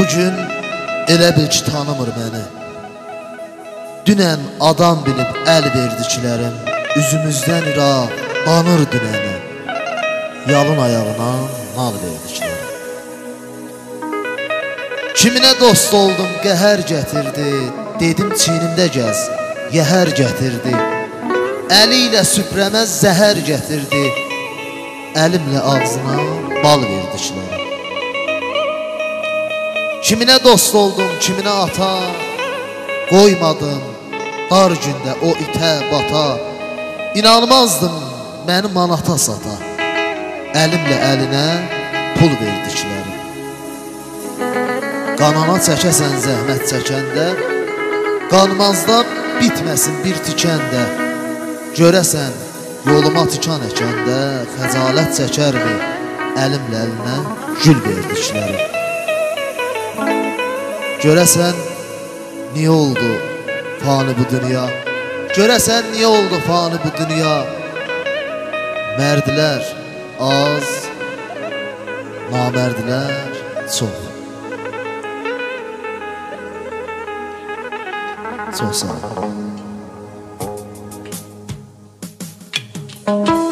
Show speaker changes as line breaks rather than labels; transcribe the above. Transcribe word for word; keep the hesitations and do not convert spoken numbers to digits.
Bugün elə bil ki tanımır məni. Dünən adam bilib əl verdiklərim, üzümüzdən iraq banır dünəni. Yalın ayağına nal verdiklərim. Kiminə dost oldum qəhər gətirdi, dedim çiynimdə gəz, yəhər gətirdi. Əli ilə süprəmə zəhər gətirdi, əlimlə ağzına bal verdiklərim. Kiminə dost oldum, kiminə ata, qoymadım dar gündə o itə bata. İnanmazdım məni manata sata, əlimlə əlinə pul verdiklərim. Qanana çəkəsən zəhmət çəkəndə, qanmazda bitməsin bir tikəndə. Görəsən yoluma tikan əkəndə, xəcalət çəkərmi əlimlə əlinə gül verdiklərim. Görəsən niyə oldu fani bu dünya? Görəsən niyə oldu fani bu dünya? Mərdlər az, namərdlər çox. Çox sağ olun.